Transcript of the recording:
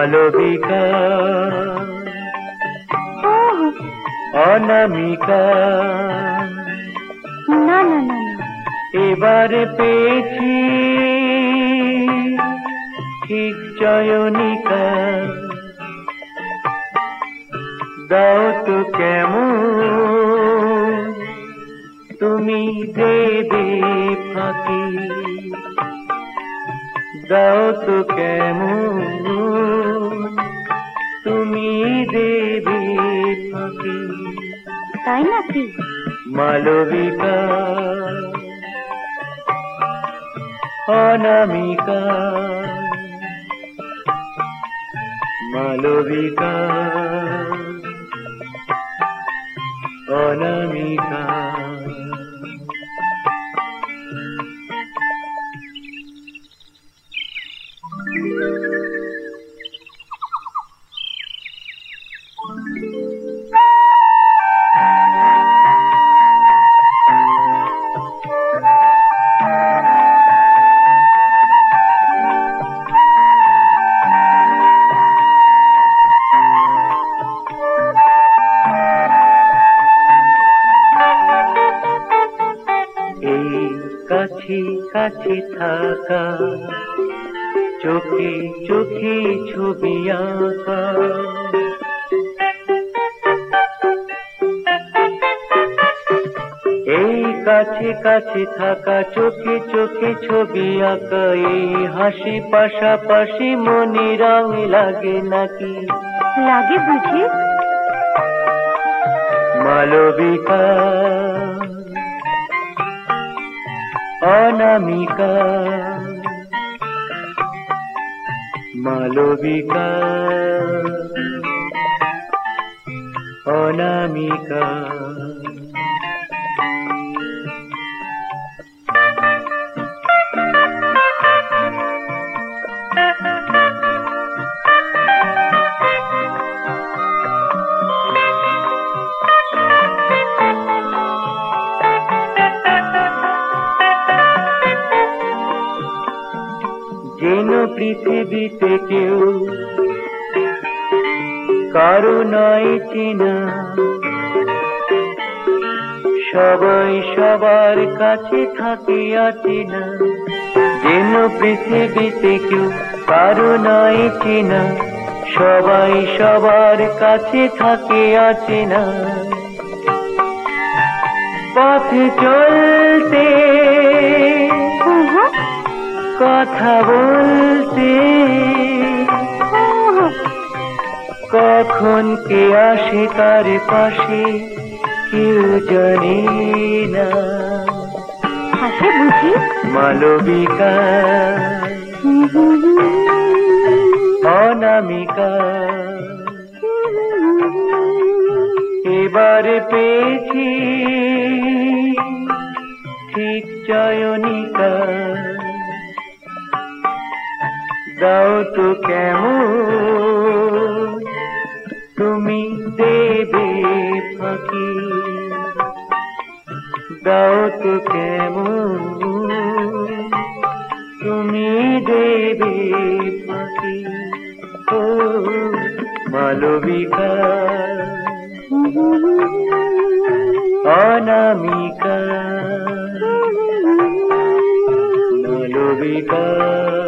মালবিকা অনামিকা না না না না, এবারে পেয়েছি ঠিক চয়নিকা। দাও তো কেমন তুমি দেবে ফাঁকি, দাও তো কেমন তুমি দেবে ফাঁকি। তাই নাকি? মালবিকা অনামিকা মালবিকা অনামিকা। কাছে কাছে থাকা চোখে চোখে ছবি আঁকা, এই কাছে কাছে থাকা চোখে চোখে ছবি আঁকা, এই হাসি পাশাপাশি মনে রং লাগে নাকি? লাগে বুঝি? মালবিকা অনামিকা মালবিকা অনামিকা। যেন পৃথিবীতে কেউ কারো নয় চেনা, সবাই সবার কাছে থাকে অচেনা। যেন পৃথিবীতে কেউ কারো নয় চেনা, সবাই সবার কাছে থাকে অচেনা। পথে চলতে কথা বলতে কখন কে আসে তার পাশে কেউ জানে না। হাসে বুঝি? মালবিকা অনামিকা এবারে পেয়েছি ঠিক চয়নিকা। দাও তো কেমন তুমি দেবে ফাঁকি, দাও তো কেমন তুমি দেবে ফাঁকি। ও মালবিকা অনামিকা মালবিকা।